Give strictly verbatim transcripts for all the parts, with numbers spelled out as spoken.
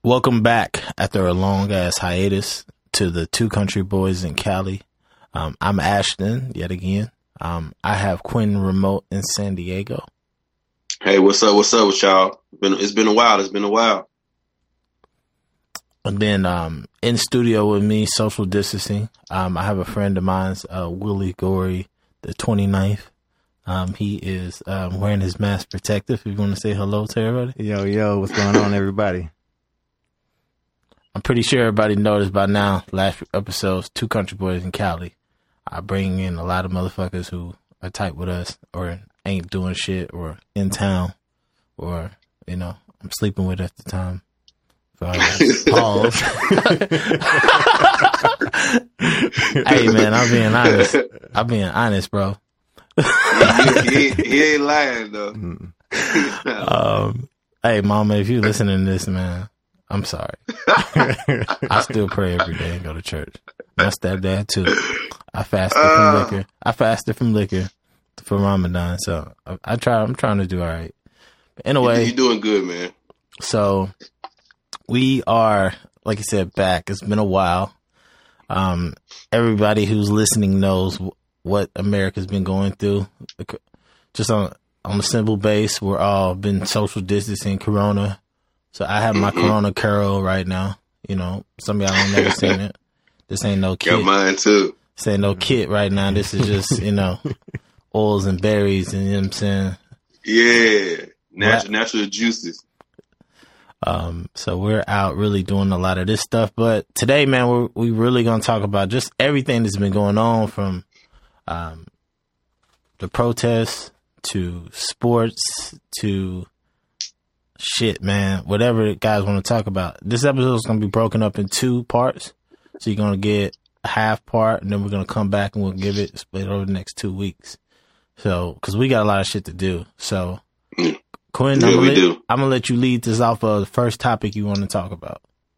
Welcome back after a long ass hiatus to the Two Country Boys in Cali. Um, I'm Ashton yet again. Um, I have Quinn remote in San Diego. Hey, what's up? What's up with y'all? Been, it's been a while. It's been a while. And then um, in studio with me, social distancing. Um, I have a friend of mine, uh, Willie Gorey, the twenty-ninth. Um, he is um, wearing his mask protective. If you want to say hello to everybody. Yo, yo, what's going on, everybody? I'm pretty sure everybody noticed by now, last episodes, Two Country Boys in Cali. I bring in a lot of motherfuckers who are tight with us or ain't doing shit or in town or, you know, I'm sleeping with at the time. Pause. Hey, man, I'm being honest. I'm being honest, bro. he, he, he ain't lying, though. um, hey, mama, if you listening to this, man, I'm sorry. I still pray every day and go to church. My stepdad too. I fasted uh, from liquor. I fasted from liquor for Ramadan, so I, I try. I'm trying to do all right. But anyway, you're doing good, man. So we are, like you said, back. It's been a while. Um, everybody who's listening knows what America's been going through. Just on on a simple base, we're all been social distancing, Corona. So I have my mm-hmm. Corona Curl right now. You know, some of y'all don't never seen it. This ain't no kit. Got mine too. This ain't no kit right now. This is just, you know, oils and berries and, you know what I'm saying? Yeah. Natural, right. natural juices. Um, so we're out really doing a lot of this stuff. But today, man, we're we really going to talk about just everything that's been going on from um, the protests to sports to shit, man. Whatever you guys want to talk about. This episode is going to be broken up in two parts. So you're going to get a half part, and then we're going to come back and we'll give it split over the next two weeks. So, because we got a lot of shit to do. So, Quinn, yeah, I'm we let, do. I'm going to let you lead this off of the first topic you want to talk about.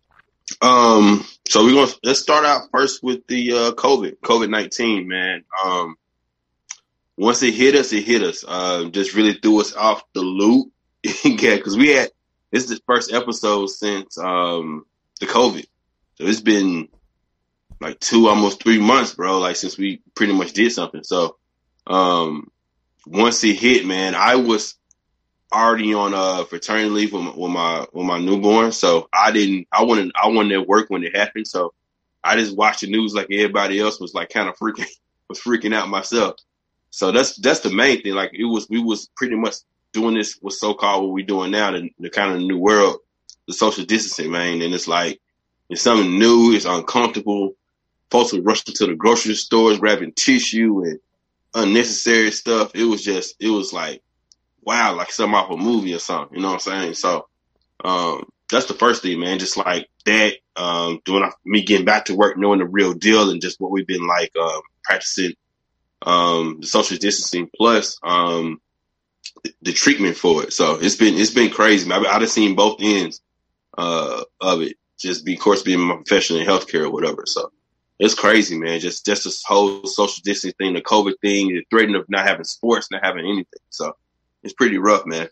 Um. So we're going to, let's start out first with the uh, COVID, COVID nineteen, man. Um. Once it hit us, it hit us. Uh, just really threw us off the loop. Yeah, because we had, this is the first episode since um the COVID. So it's been like two, almost three months, bro, like since we pretty much did something. So um once it hit, man, I was already on uh fraternity leave with my, with my with my newborn. So I didn't I wasn't I wasn't at work when it happened. So I just watched the news like everybody else was like kind of freaking was freaking out myself. So that's that's the main thing. Like it was we was pretty much doing this was so-called what we're doing now, the, the kind of new world, the social distancing, man. And it's like, it's something new. It's uncomfortable. Folks were rushing to the grocery stores, grabbing tissue and unnecessary stuff. It was just, it was like, wow, like something off a movie or something. You know what I'm saying? So, um, that's the first thing, man. Just like that, um, doing me getting back to work, knowing the real deal and just what we've been like, um, practicing, um, the social distancing plus, um, the treatment for it. So it's been, it's been crazy, man. I've seen both ends, uh, of it. Just be, of course, being my profession in healthcare or whatever. So it's crazy, man. Just, just this whole social distancing thing, the COVID thing, the threatening of not having sports, not having anything. So it's pretty rough, man.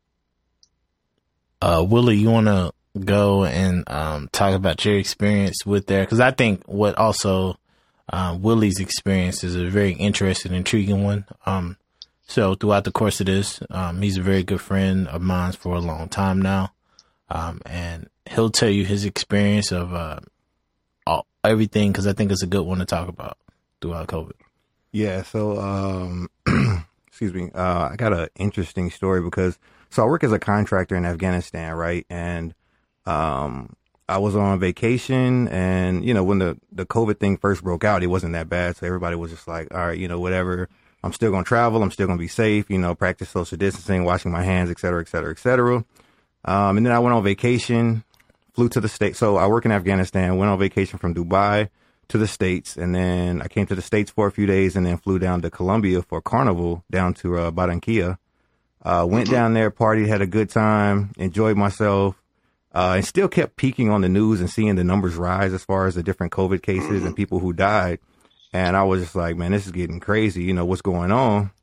Uh, Willie, you want to go and, um, talk about your experience with there? Cause I think what also, uh, Willie's experience is a very interesting, intriguing one. Um, So throughout the course of this, um, he's a very good friend of mine for a long time now. Um, and he'll tell you his experience of uh, all, everything, because I think it's a good one to talk about throughout COVID. Yeah, so, um, excuse me, uh, I got an interesting story because, so I work as a contractor in Afghanistan, right? And um, I was on vacation and, you know, when the, the COVID thing first broke out, it wasn't that bad. So everybody was just like, all right, you know, whatever. I'm still going to travel. I'm still going to be safe, you know, practice social distancing, washing my hands, et cetera, et cetera, et cetera. Um, and then I went on vacation, flew to the States. So I work in Afghanistan, went on vacation from Dubai to the States. And then I came to the States for a few days and then flew down to Colombia for Carnival down to uh, Barranquilla. Uh, went down there, partied, had a good time, enjoyed myself, uh, and still kept peeking on the news and seeing the numbers rise as far as the different COVID cases and people who died. And I was just like, man, this is getting crazy. You know, what's going on?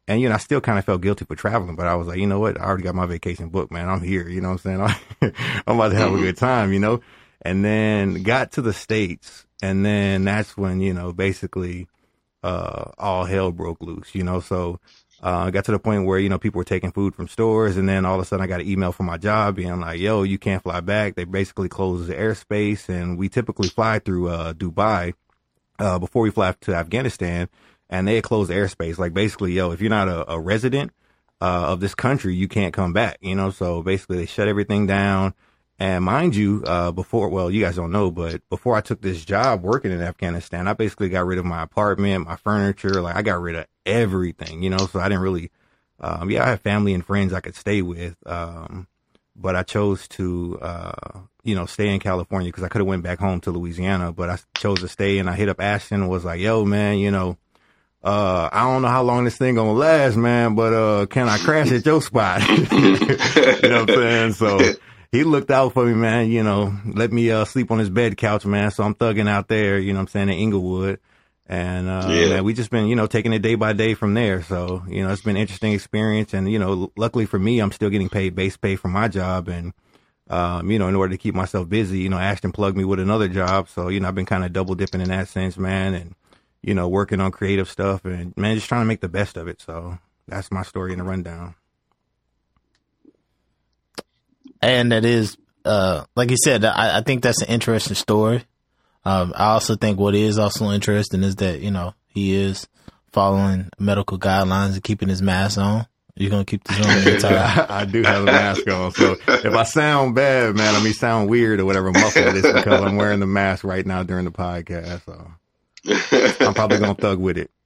And, you know, I still kind of felt guilty for traveling, but I was like, you know what? I already got my vacation booked, man. I'm here. You know what I'm saying? I'm about to have a good time, you know? And then got to the States. And then that's when, you know, basically, uh, all hell broke loose, you know? So, uh, I got to the point where, you know, people were taking food from stores. And then all of a sudden I got an email from my job being like, yo, you can't fly back. They basically closed the airspace. And we typically fly through, uh, Dubai, uh, before we fly to Afghanistan. And they had closed the airspace. Like, basically, yo, if you're not a, a resident uh, of this country, you can't come back, you know? So basically, they shut everything down. And mind you, uh, before, well, you guys don't know, but before I took this job working in Afghanistan, I basically got rid of my apartment, my furniture. Like, I got rid of everything, you know? So I didn't really, um, yeah, I had family and friends I could stay with. Um, but I chose to, uh, you know, stay in California because I could have went back home to Louisiana, but I chose to stay. And I hit up Ashton and was like, yo, man, you know, Uh, I don't know how long this thing gonna last, man, but, uh, can I crash at your spot? You know what I'm saying? So he looked out for me, man, you know, let me, uh, sleep on his bed couch, man. So I'm thugging out there, you know what I'm saying, in Inglewood. And, uh, yeah. man, we just been, you know, taking it day by day from there. So, you know, it's been an interesting experience. And, you know, luckily for me, I'm still getting paid base pay for my job. And, um, you know, in order to keep myself busy, you know, Ashton plugged me with another job. So, you know, I've been kind of double dipping in that sense, man. And, you know, working on creative stuff and, man, just trying to make the best of it. So that's my story in the rundown. And that is, uh, like you said, I, I think that's an interesting story. Um, I also think what is also interesting is that, you know, he is following medical guidelines and keeping his mask on. You're going to keep this on the entire I, I do have a mask on. So if I sound bad, man, I mean, sound weird or whatever, muffled, it's because I'm wearing the mask right now during the podcast. So I'm probably gonna thug with it.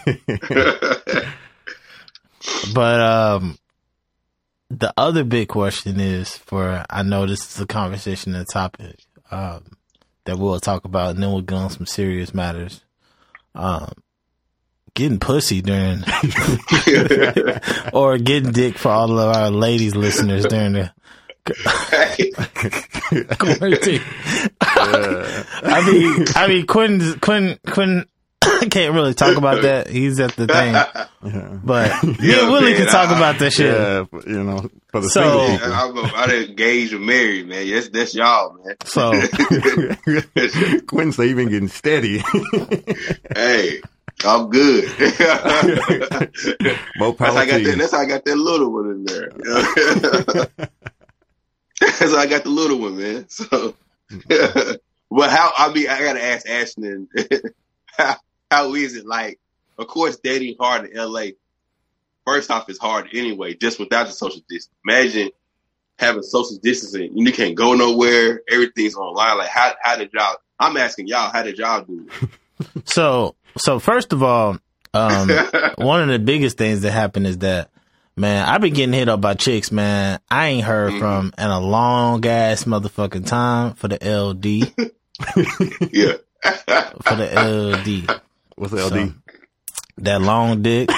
But um, the other big question is for, I know this is a conversation and a topic um, that we'll talk about, and then we'll get on some serious matters. Um, getting pussy during, or getting dick for all of our ladies listeners during the quarantine. Yeah. I mean, I mean, Quentin, Quentin, Quentin can't really talk about that. He's at the thing, yeah. But yeah, yeah Willie man, can talk I, about that shit. Yeah, you know, for the so, single people. I'm, I'm engaged or married, man. Yes, that's y'all, man. So Quentin's even getting steady. Hey, I'm good. More that's, how I got that, that's how I got that little one in there. That's how I got the little one, man. So, but how, I mean, I got to ask Ashton, how, how is it like, of course, dating hard in L A, first off, it's hard anyway, just without the social distance. Imagine having social distancing. You can't go nowhere. Everything's online. Like, how, how did y'all, I'm asking y'all, how did y'all do it? So, so first of all, um, one of the biggest things that happened is that, man, I've been getting hit up by chicks, man. I ain't heard mm-hmm. from in a long ass motherfucking time for the L D. Yeah. For the L D. What's the L D? So, that long dick.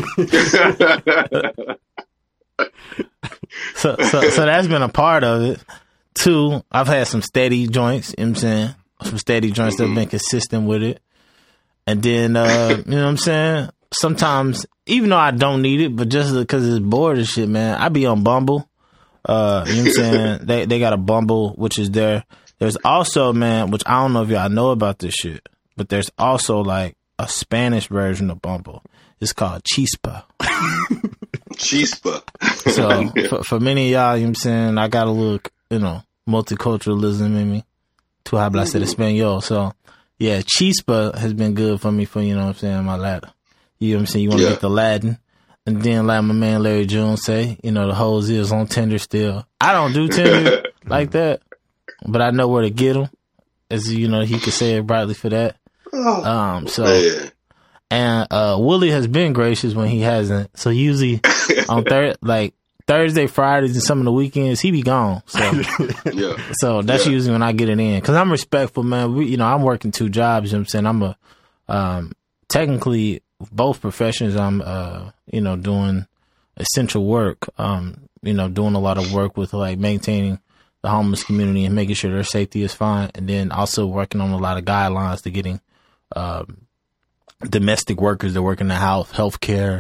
so, so, so that's been a part of it. Two, I've had some steady joints, you know what I'm saying? Some steady joints mm-hmm. that have been consistent with it. And then, uh, you know what I'm saying? Sometimes, even though I don't need it, but just because it's bored and shit, man, I be on Bumble. Uh, you know what I'm saying? They they got a Bumble, which is there. There's also, man, which I don't know if y'all know about this shit, but there's also like a Spanish version of Bumble. It's called Chispa. Chispa. So for, for many of y'all, you know what I'm saying, I got a little, you know, multiculturalism in me. Tu hablas el español. So yeah, Chispa has been good for me for, you know what I'm saying, my Latin. You know what I'm saying? You want to yeah. get the Latin. And then like my man Larry Jones say, you know, the hoes is on Tinder still. I don't do Tinder like that, but I know where to get them. As you know, he could say it brightly for that. Um, so, man. And uh, Willie has been gracious when he hasn't. So usually on thir- like Thursday, Fridays, and some of the weekends, he be gone. So, yeah. so that's yeah. usually when I get it in. Cause I'm respectful, man. We, you know, I'm working two jobs. You know what I'm saying? I'm a, um, technically both professions. I'm, uh, you know, doing essential work. Um, you know, doing a lot of work with like maintaining the homeless community and making sure their safety is fine. And then also working on a lot of guidelines to getting, um, domestic workers that work in the house, healthcare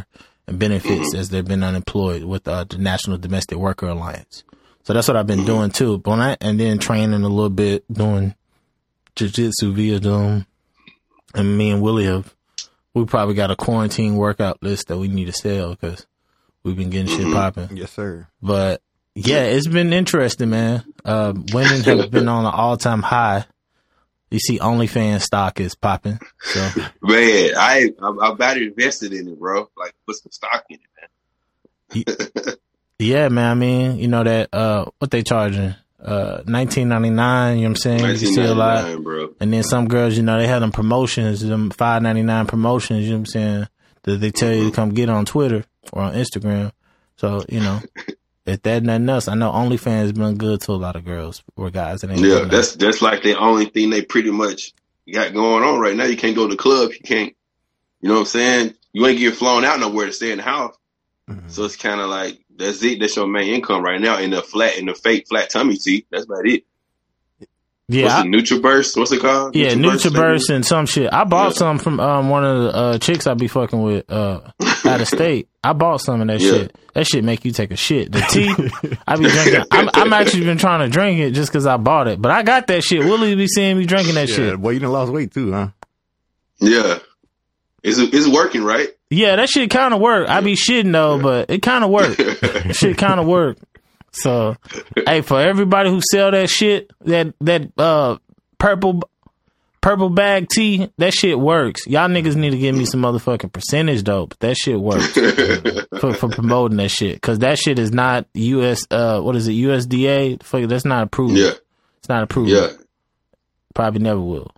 and benefits as they've been unemployed with uh, the National Domestic Worker Alliance. So that's what I've been doing too. But when I, and then training a little bit, doing jiu-jitsu via Zoom. And me and Willie have, we probably got a quarantine workout list that we need to sell because we've been getting shit popping. Yes, sir. But yeah, it's been interesting, man. Uh, women have been on an all-time high. You see OnlyFans stock is popping. So man, I, I'm, I'm about invested in it, bro. Like, put some stock in it, man. Yeah, man. I mean, you know that, uh, what they charging? Uh, nineteen ninety-nine, you know what I'm saying? You can see a lot. Bro. And then some girls, you know, they have them promotions, them five ninety-nine promotions, you know what I'm saying? That they tell you to come get on Twitter or on Instagram. So, you know, if that nothing else, I know OnlyFans has been good to a lot of girls or guys. That ain't yeah, that's, that's like the only thing they pretty much got going on right now. You can't go to the club. You can't, you know what I'm saying? You ain't getting flown out nowhere to stay in the house. Mm-hmm. So it's kind of like, that's it. That's your main income right now. In the flat, in the fake flat tummy tea. That's about it. Yeah. What's I, it, NutriBurst? What's it called? Yeah, NutriBurst, NutriBurst and some shit. I bought yeah. some from um, one of the uh, chicks I be fucking with uh, out of state. I bought some of that yeah. shit. That shit make you take a shit. The tea, I be drinking. I'm, I'm actually been trying to drink it just because I bought it. But I got that shit. Willie be seeing me drinking that yeah, shit. Boy, you done lost weight too, huh? Yeah. It's, it's working, right? Yeah, that shit kind of work. I be shitting though, but it kind of work. Shit kind of work. So, hey, for everybody who sell that shit, that that uh purple purple bag tea, that shit works. Y'all niggas need to give me some motherfucking percentage though. But that shit works for for promoting that shit because that shit is not U S. Uh, what is it? U S D A. Fuck, that's not approved. Yeah, it's not approved. Yeah, probably never will.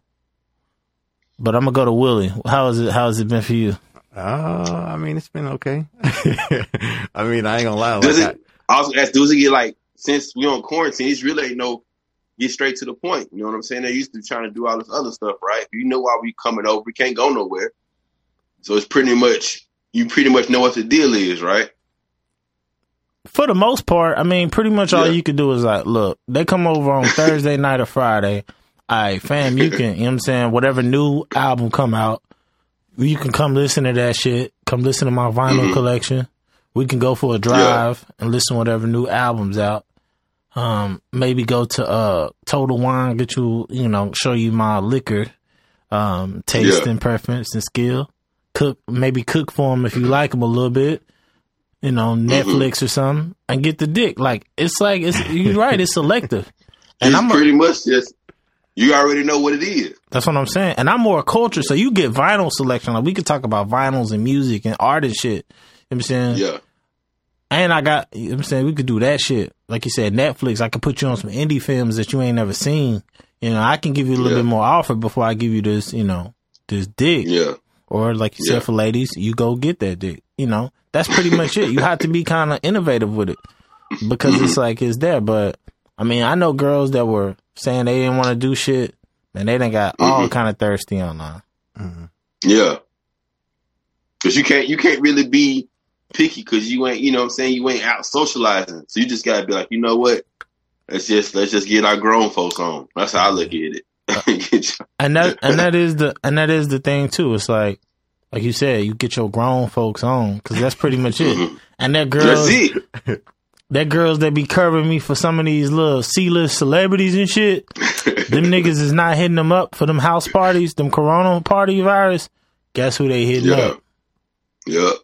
But I'm gonna go to Willie. How is it? How has it been for you? Uh, I mean, it's been okay. I mean, I ain't gonna lie. Does like it, I also ask, does it get like, since we on quarantine, it's really ain't no get straight to the point. You know what I'm saying? They used to be trying to do all this other stuff, right? You know why we coming over. We can't go nowhere. So it's pretty much, you pretty much know what the deal is, right? For the most part, I mean, pretty much all yeah. you can do is like, look, they come over on Thursday night or Friday. All right, fam, you can, you know what I'm saying, whatever new album come out, you can come listen to that shit. Come listen to my vinyl mm-hmm. collection. We can go for a drive yeah. and listen to whatever new albums out. Um, maybe go to uh Total Wine, get you, you know, show you my liquor, um, taste yeah. and preference and skill. Cook, maybe cook for them if you like them a little bit. You know, Netflix mm-hmm. or something, and get the dick. Like it's like it's you're right. It's selective, and it's I'm pretty a, much just. You already know what it is. That's what I'm saying. And I'm more culture, so you get vinyl selection. Like we could talk about vinyls and music and art and shit. You know what I'm saying? Yeah. And I got, you know what I'm saying, we could do that shit. Like you said, Netflix, I could put you on some indie films that you ain't never seen. You know, I can give you a little yeah. bit more offer before I give you this, you know, this dick. Yeah. Or like you yeah. said, for ladies, you go get that dick. You know, that's pretty much it. You have to be kind of innovative with it because it's like, it's there. But I mean, I know girls that were saying they didn't want to do shit. And they done got all mm-hmm. kind of thirsty online. Mm-hmm. Yeah. Cause you can't, you can't really be picky cause you ain't, you know what I'm saying? You ain't out socializing. So you just gotta be like, you know what? Let's just, let's just get our grown folks on. That's how I look at it. and that, and that is the, and that is the thing too. It's like, like you said, you get your grown folks on cause that's pretty much it. Mm-hmm. And that girls, that's it. That girls that be curving me for some of these little C-list celebrities and shit, them niggas is not hitting them up for them house parties, them corona party virus. Guess who they hitting yeah. up? Yep.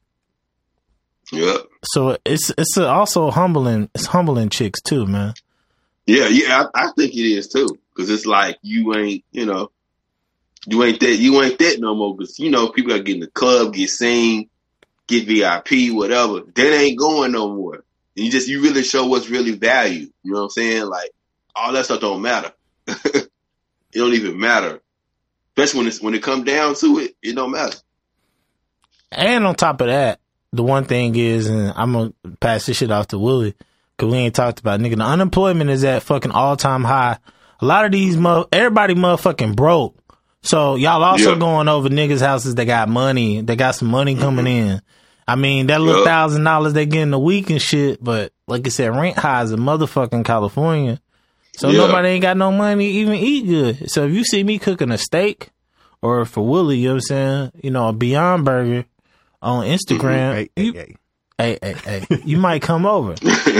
Yep. So it's it's also humbling. It's humbling chicks too, man. Yeah, yeah, I, I think it is too. Cause it's like you ain't, you know, you ain't that, you ain't that no more. Cause you know people gotta get in the club, get seen, get V I P, whatever. That ain't going no more. You just, you really show what's really valued. You know what I'm saying? Like, all that stuff don't matter. It don't even matter. Especially when it's, when it comes down to it, it don't matter. And on top of that, the one thing is, and I'm going to pass this shit off to Willie, because we ain't talked about, nigga, the unemployment is at fucking all-time high. A lot of these, mo- everybody motherfucking broke. So y'all also yeah. going over niggas' houses that got money, they got some money coming mm-hmm. in. I mean, that little thousand dollars they get in a week and shit, but like I said, rent high is a motherfucking California. So yeah. nobody ain't got no money to even eat good. So if you see me cooking a steak, or for Willie, you know what I'm saying, you know, a Beyond Burger, on Instagram, Hey, you, hey, hey, hey, hey, you might come over.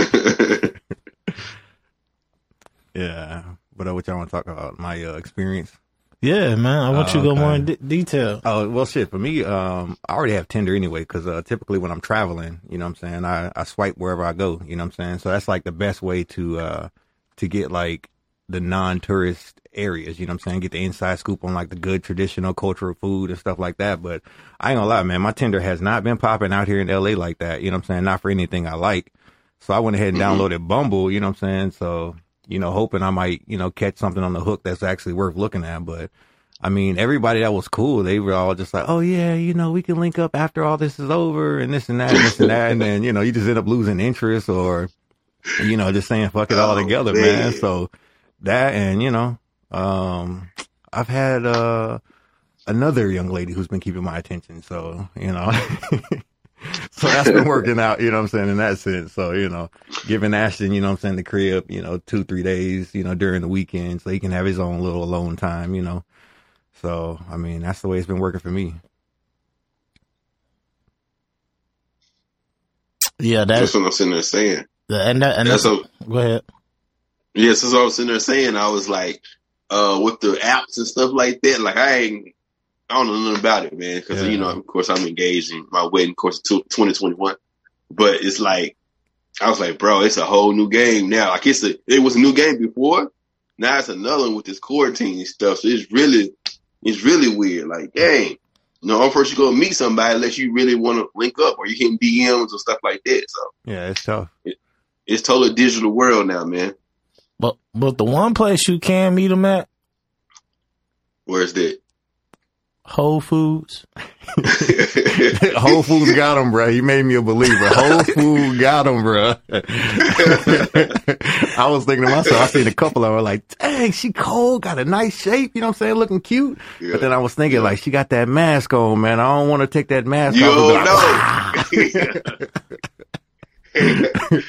Yeah, but uh, what y'all want to talk about? My uh, experience. Yeah, man. I want Oh, you to go okay. more in de- detail. Oh, well, shit. For me, um, I already have Tinder anyway, because uh, typically when I'm traveling, you know what I'm saying, I, I swipe wherever I go, you know what I'm saying? So that's like the best way to uh, to get like the non-tourist areas, you know what I'm saying? Get the inside scoop on like the good traditional cultural food and stuff like that. But I ain't gonna lie, man, my Tinder has not been popping out here in L A like that, you know what I'm saying? Not for anything I like. So I went ahead and downloaded Bumble, you know what I'm saying? So, you know, hoping I might, you know, catch something on the hook that's actually worth looking at. But I mean, everybody that was cool, they were all just like, oh yeah, you know, we can link up after all this is over and this and that and this and that. And then, you know, you just end up losing interest or, you know, just saying fuck it all Oh, together, man. man. So that, and you know, um, I've had, uh, another young lady who's been keeping my attention. So, you know, so that's been working out, you know what I'm saying, in that sense. So, you know, giving Ashton, you know what I'm saying, the crib, you know, two, three days, you know, during the weekend so he can have his own little alone time, you know. So, I mean, that's the way it's been working for me. Yeah, That's that's what I'm sitting there saying. and that and That's that's, a, go ahead. yes, that's what I was sitting there saying. I was like, uh, with the apps and stuff like that, like I ain't, I don't know nothing about it, man. Because Yeah. you know, of course, I'm engaged in my wedding course of twenty twenty-one. But it's like, I was like, bro, it's a whole new game now. Like it's a, it was a new game before. Now it's another one with this quarantine and stuff. So it's really, it's really weird. Like, dang, you know, first you go meet somebody unless you really want to link up or you hitting D Ms or stuff like that. So Yeah, it's tough. it's totally digital world now, man. But but the one place you can meet them at, Where's that? Whole Foods. Whole Foods got him, bro. He made me a believer. Whole Foods got him, bro. I was thinking to myself, I seen a couple of her like, dang, she cold, got a nice shape, you know what I'm saying, looking cute. Yeah. But then I was thinking, Yeah. like, she got that mask on, man. I don't want to take that mask You off. don't And be know. like,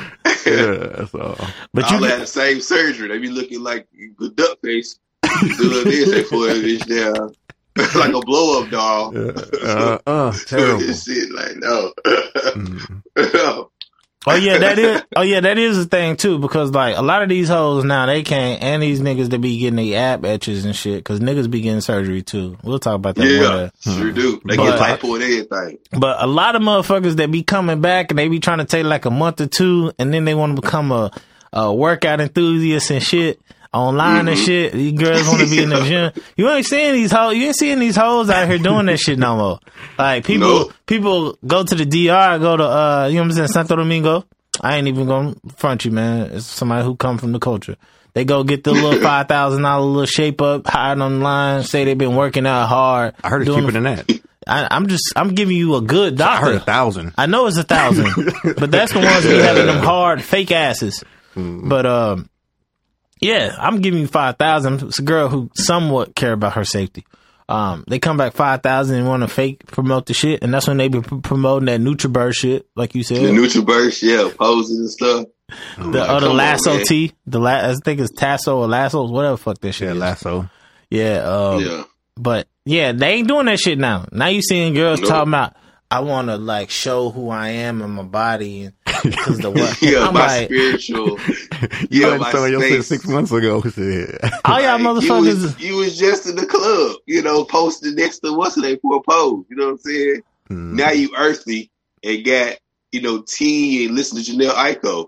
yeah, so. But All you had the same surgery. They be looking like the duck face. Doing this, they pull that bitch down like a blow up doll. Uh, uh, terrible. This shit, like no. Mm. No. Oh yeah, that is. Oh yeah, that is the thing too. Because like a lot of these hoes now, they can't, and these niggas that be getting the ab etches and shit. Because niggas be getting surgery too. We'll talk about that. Yeah, one day. sure do. They But- get typo and everything. But a lot of motherfuckers that be coming back and they be trying to take like a month or two, and then they want to become a, a workout enthusiast and shit online and Mhm. shit. These girls want to be in the gym. You ain't seeing these hoes. You ain't seeing these hoes out here doing that shit no more. Like people, Nope. people go to the D R, go to uh, you know what I'm saying, Santo Domingo. I ain't even gonna front you, man. It's somebody who come from the culture. They go get the little five thousand dollar little shape up, hide online, say they've been working out hard. I heard it's doing cheaper the- than that. I, I'm just, I'm giving you a good I heard doctor. a thousand. I know it's a thousand, but that's the ones be having them hard fake asses. But um, yeah, I'm giving you five thousand. It's a girl who somewhat care about her safety. Um, they come back five thousand and want to fake promote the shit, and that's when they be pr- promoting that NutriBurst shit, like you said. The NutriBurst, yeah, poses and stuff. I'm the like, other come on, lasso man. tea, the la- I think it's Tasso or Lassos, whatever the fuck that shit Yeah, is. lasso. Yeah, um, Yeah. but yeah, they ain't doing that shit now. Now you seeing girls Nope. talking about, I want to like show who I am in my body and because the what? Yeah, I'm my like, spiritual. You Yeah, had my to tell your shit space. six months ago. Shit. all y'all Like, You motherfuckers. was, you was just in the club, you know, posted next to what's her name for a pose. You know what I'm saying? Mm. Now you earthy and got, you know, T and listen to Janelle Aiko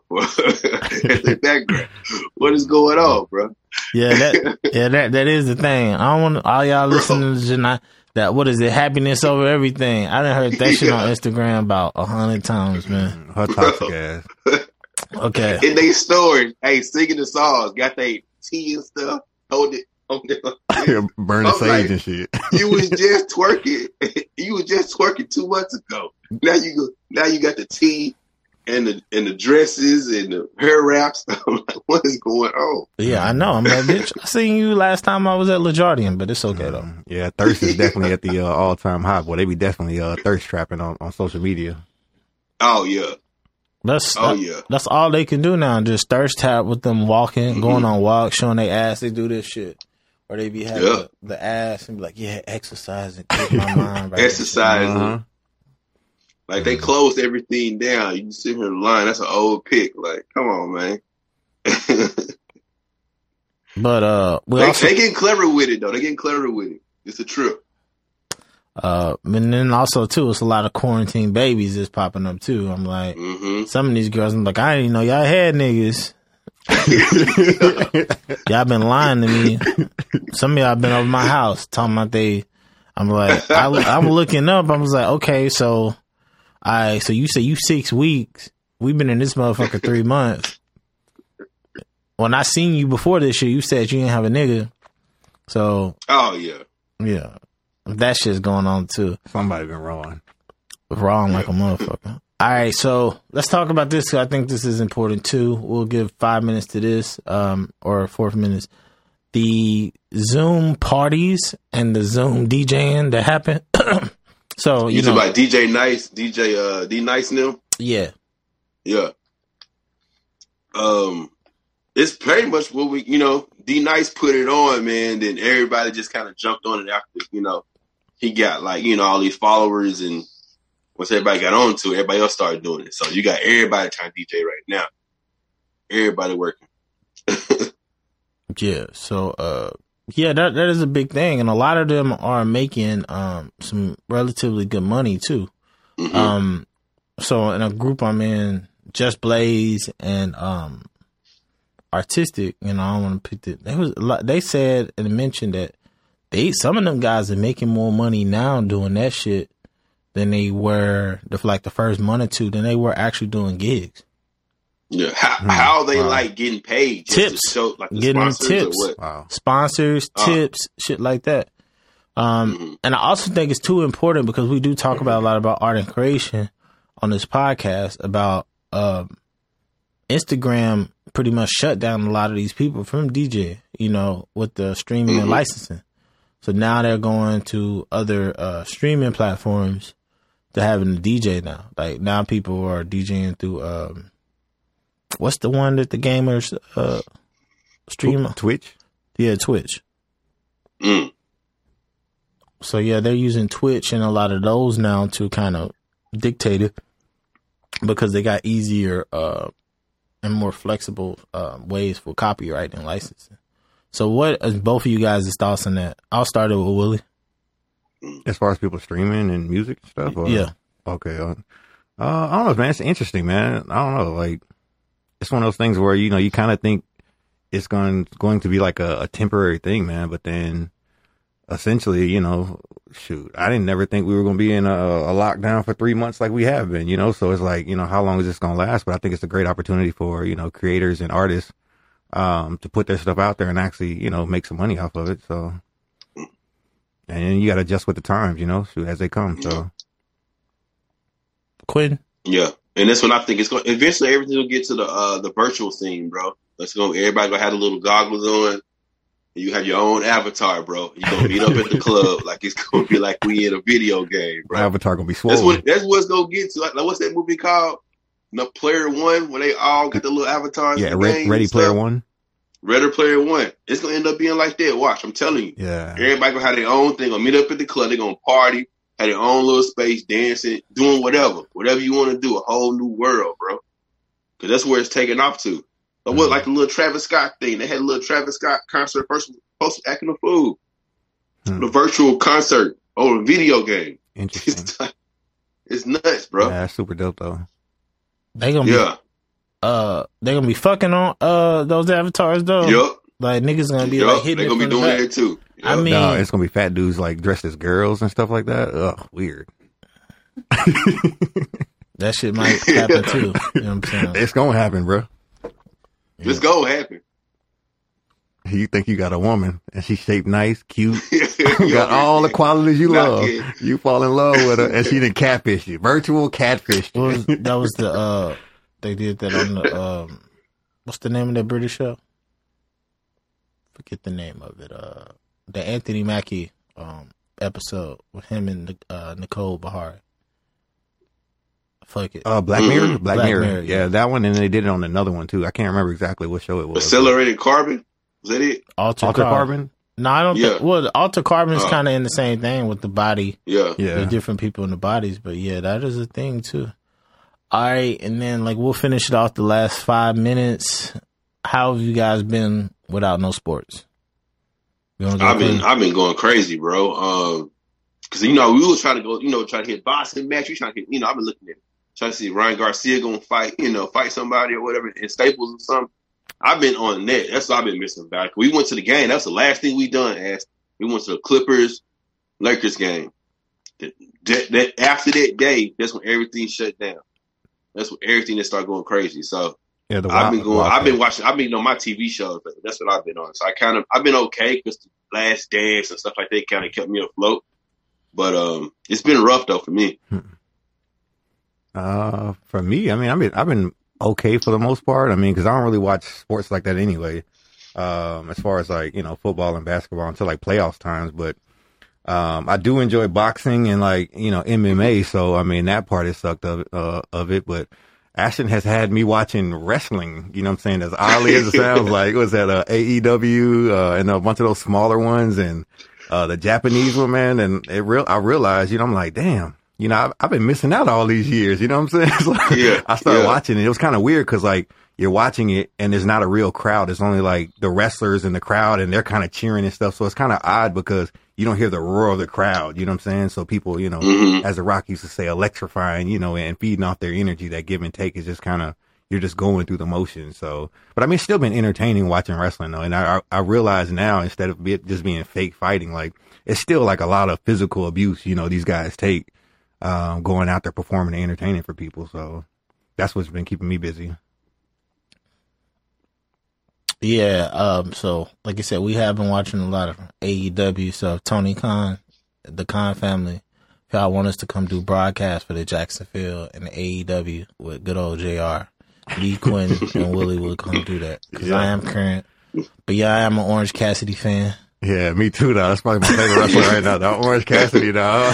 as the background. What is going on, bro? Yeah, that yeah that that is the thing. I don't want all y'all listening to Janai, that what is it? Happiness over everything. I done heard that shit on Yeah. Instagram about a hundred times, man. Her toxic ass. Okay, In they story, hey, singing the songs, got they tea and stuff, hold it on there. Burning I'm sage like- and shit. You was just twerking. You was just twerking two months ago. Now you go. Now you got the tea and the and the dresses and the hair wraps. I'm like, what is going on? yeah, I know. I'm like, bitch, I seen you last time I was at LaJardian, but it's okay though. Um, yeah, thirst is definitely at the uh, all time high. Boy, they be definitely uh, thirst trapping on, on social media. Oh yeah. That's Oh that- yeah. that's all they can do now. Just thirst tap with them walking, going on walks, showing their ass. They do this shit. Or they be having Yeah. the, the ass and be like, yeah, exercise and keep my mind right. Exercise. Uh-huh. Like they closed everything down. You can sit here in line. That's an old pick. Like, come on, man. But uh, we they, also they getting clever with it though. They getting clever with it. It's a trip. Uh, and then also too, it's a lot of quarantine babies that's popping up too. I'm like, mm-hmm. some of these girls, I'm like, I didn't even know y'all had niggas. Y'all been lying to me. Some of y'all been over my house talking about they. I'm like, I, I'm looking up. I was like, okay, so I, so you say you six weeks. We've been in this motherfucker three months. When I seen you before this shit, you said you didn't have a nigga. So. Oh yeah. Yeah. That shit's going on too. Somebody been wrong. Wrong like a motherfucker. All right, so let's talk about this. I think this is important too. We'll give five minutes to this, um, or four minutes. The Zoom parties and the Zoom DJing that happened. So you, you know about D J Nice, D J uh, D Nice now. Yeah, yeah. Um, it's pretty much what we, you know, D Nice put it on, man. Then everybody just kind of jumped on it after, you know, he got like, you know, all these followers, and once everybody got on to it, everybody else started doing it. So you got everybody trying to D J right now. Everybody working. Yeah. So, uh, yeah, that that is a big thing, and a lot of them are making um some relatively good money too. Mm-hmm. Um, so in a group I'm in, Just Blaze and um, Artistic, you know, I don't want to pick it. They was a lot, they said and mentioned that they some of them guys are making more money now doing that shit than they were the, like the first month or two than they were actually doing gigs. Yeah, how, mm, how they wow. like getting paid? Just tips, to show, like the getting them tips, wow. sponsors, uh, tips, shit like that. Um, mm-hmm. And I also think it's too important because we do talk about a lot about art and creation on this podcast about um, Instagram pretty much shut down a lot of these people from D J, you know, with the streaming mm-hmm. and licensing. So now they're going to other uh, streaming platforms to having a D J now. Like now people are DJing through, um, what's the one that the gamers uh, stream? Twitch? Yeah, Twitch. Mm. So yeah, they're using Twitch and a lot of those now to kind of dictate it because they got easier uh, and more flexible uh, ways for copyright and licensing. So what is both of you guys' thoughts on that? I'll start it with Willie. As far as people streaming and music and stuff? Or? Yeah. Okay. Uh, uh, I don't know, man. It's interesting, man. I don't know. Like, it's one of those things where, you know, you kind of think it's going, going to be like a, a temporary thing, man. But then essentially, you know, shoot, I didn't never think we were going to be in a, a lockdown for three months like we have been, you know? So it's like, you know, how long is this going to last? But I think it's a great opportunity for, you know, creators and artists um, to put their stuff out there and actually, you know, make some money off of it. So, and then you got to adjust with the times, you know, shoot, as they come. So, Quinn. Yeah, and that's when I think it's going. Eventually, everything will get to the uh, the virtual scene, bro. Let's go. Everybody gonna have the little goggles on. And you have your own avatar, bro. You gonna meet up at the club like it's gonna be like we in a video game, bro. Avatar gonna be swole. That's what. That's what's gonna get to. Like, like what's that movie called? No, Player One, where they all get the little avatars. Yeah, Re- Ready Player One. Ready Player One. It's gonna end up being like that. Watch, I'm telling you. Yeah. Everybody gonna have their own thing. Gonna meet up at the club. They're gonna party, have their own little space, dancing, doing whatever, whatever you want to do. A whole new world, bro. Because that's where it's taking off to. But what, like the little Travis Scott thing? They had a little Travis Scott concert first, supposed to acting a fool. Hmm. The virtual concert or a video game. Interesting. It's, like, it's nuts, bro. Yeah, that's super dope though. They gonna yeah. be, uh, they gonna be fucking on uh those avatars though. Yep. Like niggas gonna be yep. like hitting. They gonna be doing it too. Yep. I mean, no, it's gonna be fat dudes like dressed as girls and stuff like that. Ugh, weird. That shit might happen too. You know what I'm saying? It's gonna happen, bro. Yeah. It's gonna happen. You think you got a woman and she's shaped nice, cute, got all the qualities you love. Good. You fall in love with her and she didn't catfish you. Virtual catfish. What was, that was the, uh, they did that on the, um, what's the name of that British show? Forget the name of it. Uh, the Anthony Mackie, um, episode with him and, uh, Nicole Bahari. Fuck it. Uh, Black Mirror? Mm-hmm. Black, Black Mirror. Mirror. Yeah, that one, and they did it on another one too. I can't remember exactly what show it was. Accelerated Carbon? Was that it? Altered, Altered Carbon. Carbon? No, I don't Yeah. think. Well, the Alter Carbon's Uh. kind of in the same thing with the body. Yeah. Yeah. The different people in the bodies, but yeah, that is a thing too. All right, and then like we'll finish it off the last five minutes. How have you guys been without no sports? You wanna go I've been first? I've been going crazy, bro. Um, because you know we was trying to go, you know, try to hit boxing match. We trying to hit, you know, I've been looking at trying to see Ryan Garcia gonna fight, you know, fight somebody or whatever in Staples or something. I've been on net. That's what I've been missing about. We went to the game. That's the last thing we done. As we went to the Clippers Lakers game. That, that, that after that day, that's when everything shut down. That's when everything just started going crazy. So Yeah, the I've been wild- going. wild I've been card. watching. I've been on my T V shows. That's what I've been on. So I kind of. I've been okay because the Last Dance and stuff like that kind of kept me afloat. But um, it's been rough though for me. Uh, for me, I mean, I've been I've been okay for the most part. I mean, because I don't really watch sports like that anyway. Um, as far as like you know football and basketball until like playoffs times, but um, I do enjoy boxing and like you know M M A. So I mean, that part is sucked of uh, of it, but. Ashton has had me watching wrestling, you know what I'm saying? As oddly as it sounds, like, was that uh, A E W, uh, and a bunch of those smaller ones and, uh, the Japanese one, man. And it real, I realized, you know, I'm like, damn, you know, I've, I've been missing out all these years, you know what I'm saying? So Yeah, I started yeah. watching it. It was kind of weird because like, you're watching it and there's not a real crowd. It's only like the wrestlers in the crowd and they're kind of cheering and stuff. So it's kind of odd because you don't hear the roar of the crowd. You know what I'm saying? So people, you know, Mhm. as the Rock used to say, electrifying, you know, and feeding off their energy, that give and take is just kind of, you're just going through the motions. So, but I mean, it's still been entertaining watching wrestling though. And I, I, I realize now instead of it just being fake fighting, like it's still like a lot of physical abuse, you know, these guys take, um, going out there performing and entertaining for people. So that's what's been keeping me busy. Yeah, um, so like I said, we have been watching a lot of A E W stuff. Tony Khan, the Khan family, if y'all want us to come do broadcast for the Jacksonville and the A E W with good old J R, Lee Quinn and Willie will come do that because Yeah. I am current. But yeah, I am an Orange Cassidy fan. Yeah, me too, dog. That's probably my favorite wrestler right now, dog. Orange Cassidy, dog.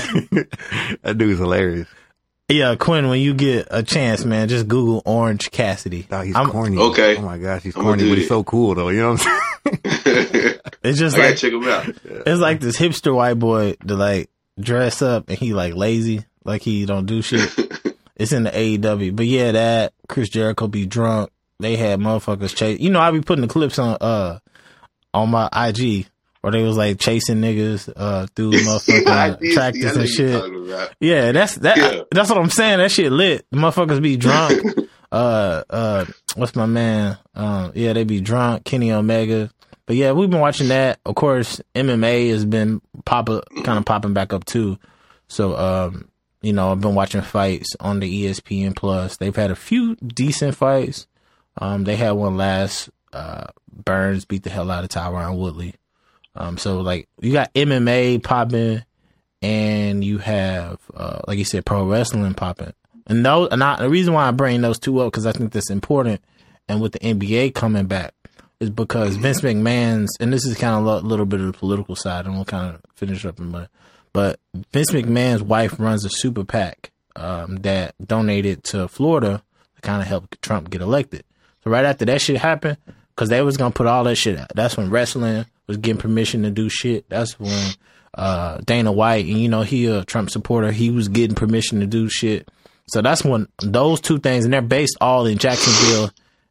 That dude's hilarious. Yeah, Quinn, when you get a chance, man, just Google Orange Cassidy. Dog, he's I'm- corny. Okay. Oh my gosh, he's I'm corny, gonna do but he's it. so cool though. You know what I'm saying? It's just I gotta like check him out. it's like this hipster white boy to like dress up and he like lazy, like he don't do shit. It's in the A E W. But yeah, that Chris Jericho be drunk. They had motherfuckers chase. You know, I be putting the clips on uh on my I G where they was like chasing niggas uh through I motherfucking did see- I tractors know and what you're shit. talking about. Yeah, that's that. Yeah. That's what I'm saying. That shit lit. The motherfuckers be drunk. uh, uh, what's my man? Um, yeah, they be drunk. Kenny Omega. But yeah, we've been watching that. Of course, M M A has been pop kind of popping back up too. So, um, you know, I've been watching fights on the E S P N Plus. They've had a few decent fights. Um, they had one last. Uh, Burns beat the hell out of Tyron Woodley. Um, so like you got M M A popping. And you have, uh, like you said, pro wrestling popping. And those, and I, the reason why I bring those two up, because I think that's important. And with the N B A coming back, is because Vince McMahon's, and this is kind of a lo- little bit of the political side, and we'll kind of finish up in a minute. But Vince McMahon's wife runs a super PAC um, that donated to Florida to kind of help Trump get elected. So right after that shit happened, because they was going to put all that shit out. That's when wrestling was getting permission to do shit. That's when uh, Dana White, and you know, he a Trump supporter, he was getting permission to do shit. So that's when those two things, and they're based all in Jacksonville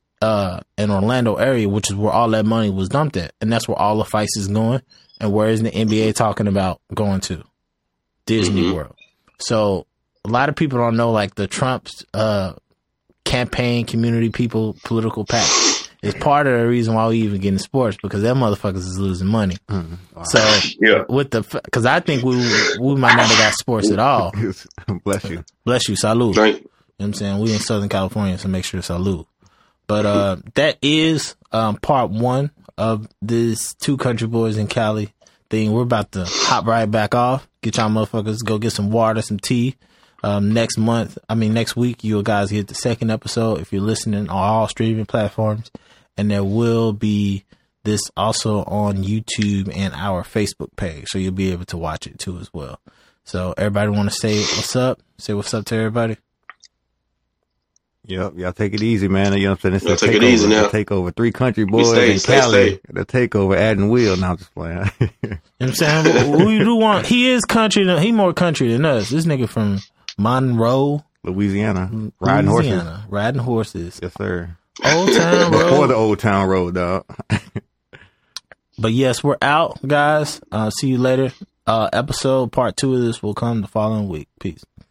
uh, and Orlando area, which is where all that money was dumped at. And that's where all the fights is going. And where is the N B A talking about going to? Disney Mhm. World. So a lot of people don't know, like, the Trump's uh, campaign, community people, political pack is part of the reason why we even get in sports, because them motherfuckers is losing money. Mm. Wow. So Yeah. with the, because I think we we might not have got sports at all. Bless you. Bless you, salute. Thank You know what I'm saying? We in Southern California, so make sure to salute. But uh, that is um, part one of this Two Country Boys in Cali thing. We're about to hop right back off. Get y'all motherfuckers, go get some water, some tea. Um, next month, I mean next week, you guys get the second episode if you're listening on all streaming platforms. And there will be this also on YouTube and our Facebook page, so you'll be able to watch it too as well. So everybody want to say what's up? Say what's up to everybody. Yep, y'all take it easy, man. You know what I'm saying? It's take it easy now. Take over three country boys stay, in stay, Cali. stay. The takeover, adding wheel. Now I'm just playing. You know what I'm saying? We do want. He is country. He more country than us. This nigga from Monroe, Louisiana, riding Louisiana, horses. riding horses. Yes, sir. Old Town Road. Before the Old Town Road, dog. But yes, we're out, guys. Uh, see you later. Uh, episode part two of this will come the following week. Peace.